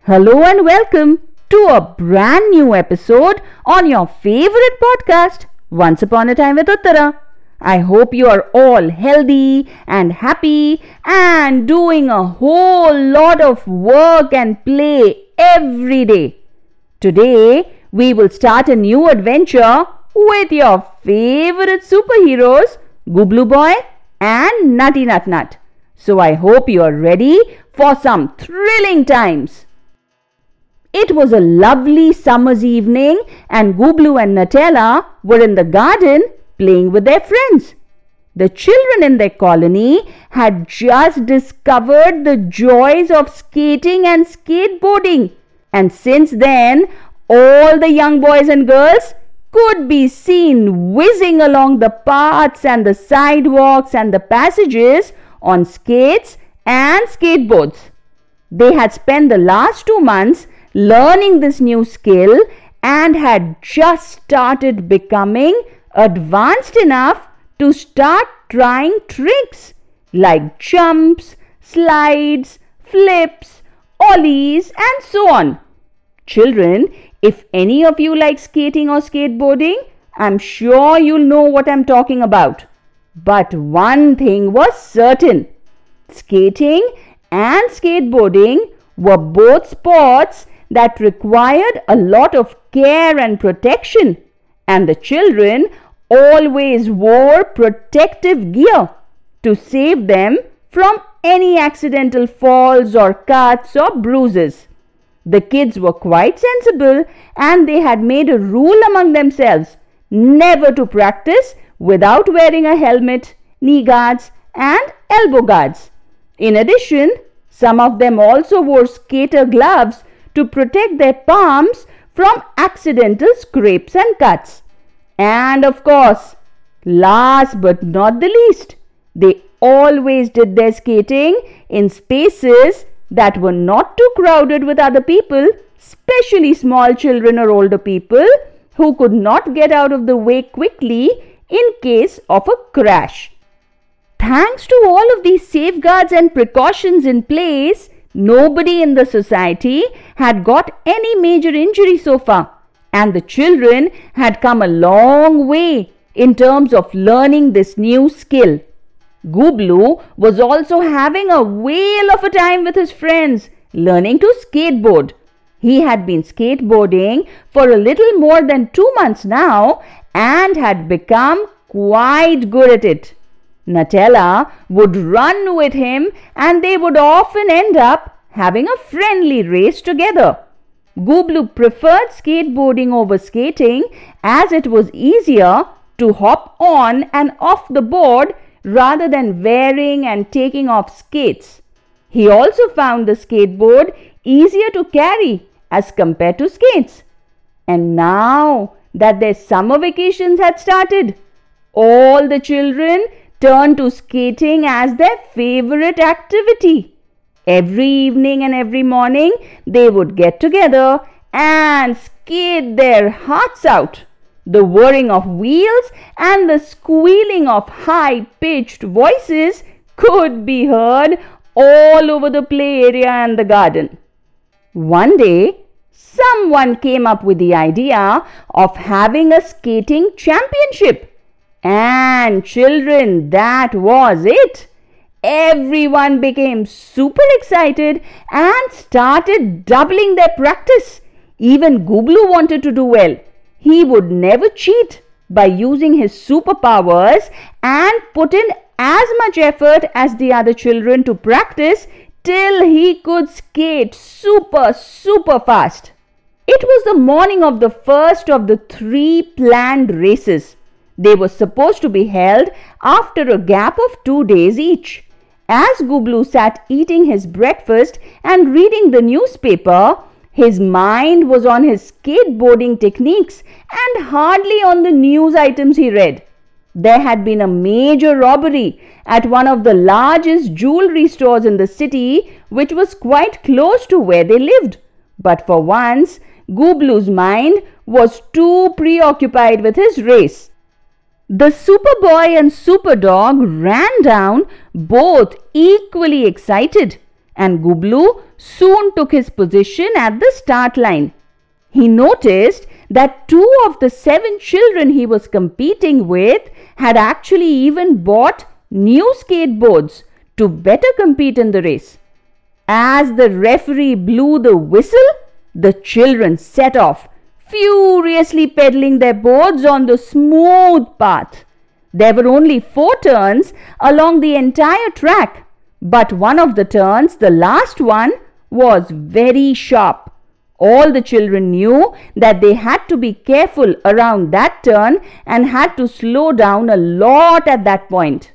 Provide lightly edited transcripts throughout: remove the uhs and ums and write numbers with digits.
Hello and welcome to a brand new episode on your favorite podcast, Once Upon a Time with Uttara. I hope you are all healthy and happy and doing a whole lot of work and play every day. Today, we will start a new adventure with your favorite superheroes, Gooblu Boy and Nutty Nut Nut. So I hope you are ready for some thrilling times. It was a lovely summer's evening and Gooblu and Nutella were in the garden playing with their friends. The children in their colony had just discovered the joys of skating and skateboarding, and since then all the young boys and girls could be seen whizzing along the paths and the sidewalks and the passages on skates and skateboards. They had spent the last 2 months learning this new skill and had just started becoming advanced enough to start trying tricks like jumps, slides, flips, ollies and so on. Children, if any of you like skating or skateboarding, I'm sure you'll know what I'm talking about. But one thing was certain: skating and skateboarding were both sports that required a lot of care and protection, and the children always wore protective gear to save them from any accidental falls or cuts or bruises. The kids were quite sensible and they had made a rule among themselves never to practice without wearing a helmet, knee guards and elbow guards. In addition, some of them also wore skater gloves to protect their palms from accidental scrapes and cuts. And of course, last but not the least, they always did their skating in spaces that were not too crowded with other people, especially small children or older people who could not get out of the way quickly in case of a crash. Thanks to all of these safeguards and precautions in place, nobody in the society had got any major injury so far, and the children had come a long way in terms of learning this new skill. Gooblu was also having a whale of a time with his friends learning to skateboard. He had been skateboarding for a little more than 2 months now and had become quite good at it. Nutella would run with him and they would often end up having a friendly race together. Gooblu preferred skateboarding over skating as it was easier to hop on and off the board rather than wearing and taking off skates. He also found the skateboard easier to carry as compared to skates. And now that their summer vacations had started, all the children turned to skating as their favorite activity. Every evening and every morning, they would get together and skate their hearts out. The whirring of wheels and the squealing of high-pitched voices could be heard all over the play area and the garden. One day, someone came up with the idea of having a skating championship. And children, that was it. Everyone became super excited and started doubling their practice. Even Gooblu wanted to do well. He would never cheat by using his superpowers and put in as much effort as the other children to practice till he could skate super fast. It was the morning of the first of the 3 planned races. They were supposed to be held after a gap of 2 days each. As Gooblu sat eating his breakfast and reading the newspaper, his mind was on his skateboarding techniques and hardly on the news items he read. There had been a major robbery at one of the largest jewelry stores in the city, which was quite close to where they lived. But for once, Gooblu's mind was too preoccupied with his race. The Superboy and Superdog ran down, both equally excited, and Gublu soon took his position at the start line. He noticed that 2 of the 7 children he was competing with had actually even bought new skateboards to better compete in the race. As the referee blew the whistle, the children set off, furiously pedaling their boards on the smooth path. There were only 4 turns along the entire track, but one of the turns, the last one, was very sharp. All the children knew that they had to be careful around that turn and had to slow down a lot at that point.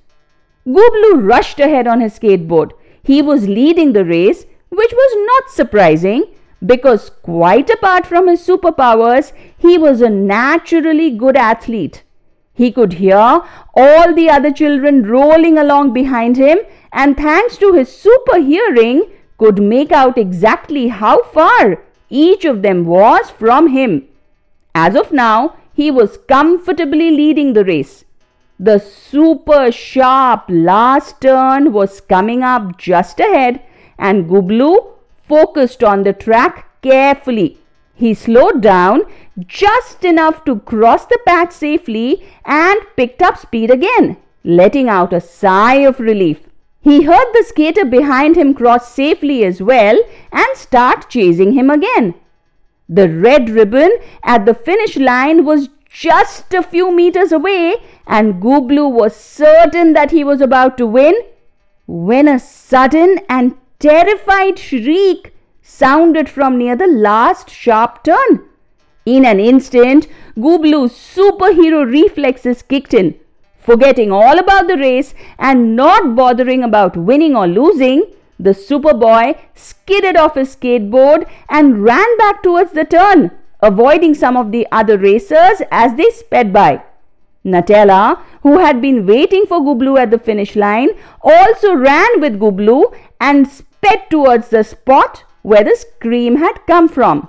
Gublu rushed ahead on his skateboard. He was leading the race, which was not surprising because quite apart from his superpowers, he was a naturally good athlete. He could hear all the other children rolling along behind him, and thanks to his super hearing, could make out exactly how far each of them was from him. As of now, he was comfortably leading the race. The super sharp last turn was coming up just ahead, and Gublu focused on the track carefully. He slowed down just enough to cross the patch safely and picked up speed again, letting out a sigh of relief. He heard the skater behind him cross safely as well and start chasing him again. The red ribbon at the finish line was just a few meters away, and Gublu was certain that he was about to win when a sudden and terrified shriek sounded from near the last sharp turn. In an instant, Gublu's superhero reflexes kicked in. Forgetting all about the race and not bothering about winning or losing, the Superboy skidded off his skateboard and ran back towards the turn, avoiding some of the other racers as they sped by. Nutella, who had been waiting for Gublu at the finish line, also ran with Gublu and sped towards the spot where the scream had come from.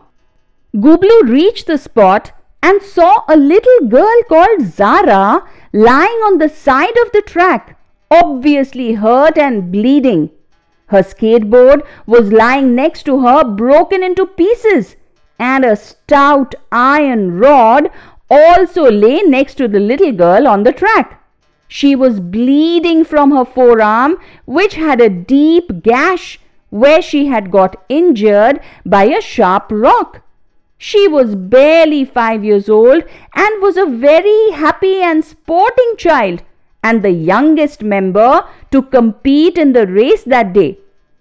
Gublu reached the spot and saw a little girl called Zara lying on the side of the track, obviously hurt and bleeding. Her skateboard was lying next to her, broken into pieces, and a stout iron rod also lay next to the little girl on the track. She was bleeding from her forearm, which had a deep gash where she had got injured by a sharp rock. She was barely 5 years old and was a very happy and sporting child, and the youngest member to compete in the race that day.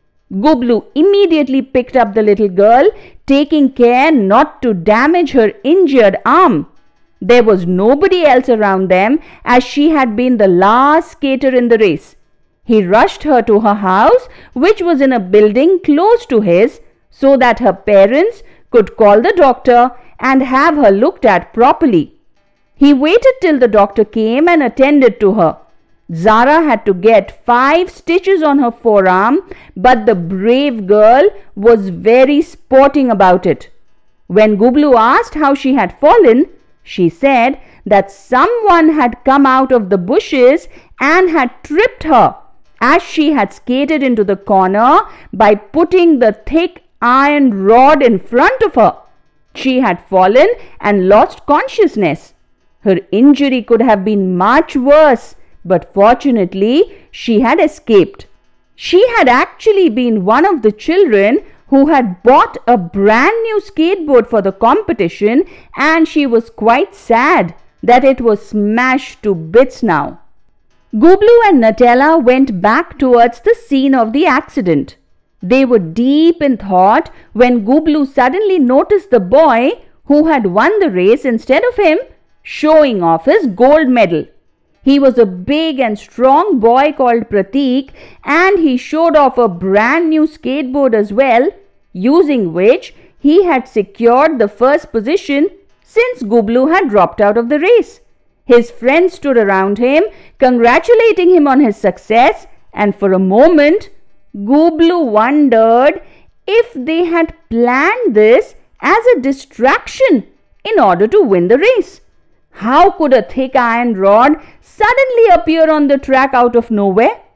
Gublu immediately picked up the little girl, taking care not to damage her injured arm. There was nobody else around them, as she had been the last skater in the race. He rushed her to her house, which was in a building close to his, so that her parents could call the doctor and have her looked at properly. He waited till the doctor came and attended to her. Zara had to get 5 stitches on her forearm, but the brave girl was very sporting about it. When Gublu asked how she had fallen, she said that someone had come out of the bushes and had tripped her as she had skated into the corner by putting the thick iron rod in front of her. She had fallen and lost consciousness. Her injury could have been much worse, but fortunately she had escaped. She had actually been one of the children who had bought a brand new skateboard for the competition, and she was quite sad that it was smashed to bits now. Gublu and Nutella went back towards the scene of the accident. They were deep in thought when Gublu suddenly noticed the boy who had won the race instead of him showing off his gold medal. He was a big and strong boy called Pratik, and he showed off a brand new skateboard as well, using which he had secured the first position since Gublu had dropped out of the race. His friends stood around him, congratulating him on his success, and for a moment, Gublu wondered if they had planned this as a distraction in order to win the race. How could a thick iron rod suddenly appear on the track out of nowhere?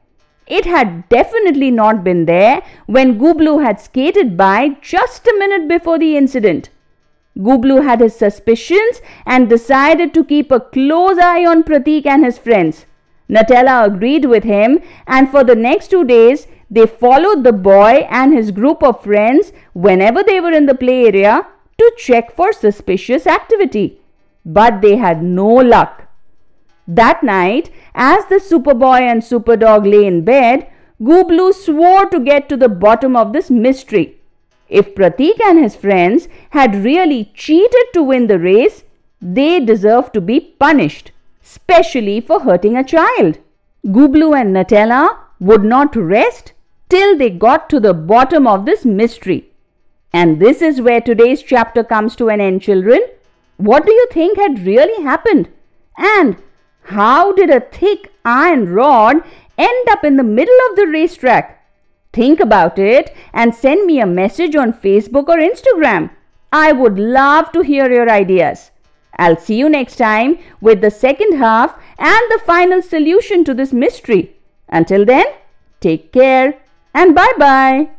It had definitely not been there when Gublu had skated by just a minute before the incident. Gublu had his suspicions and decided to keep a close eye on Pratik and his friends. Nutella agreed with him, and for the next 2 days, they followed the boy and his group of friends whenever they were in the play area to check for suspicious activity. But they had no luck. That night, as the Superboy and Superdog lay in bed, Gublu swore to get to the bottom of this mystery. If Pratik and his friends had really cheated to win the race, they deserved to be punished, especially for hurting a child. Gublu and Nutella would not rest till they got to the bottom of this mystery. And this is where today's chapter comes to an end, children. What do you think had really happened? And how did a thick iron rod end up in the middle of the racetrack? Think about it and send me a message on Facebook or Instagram. I would love to hear your ideas. I'll see you next time with the second half and the final solution to this mystery. Until then, take care and bye-bye.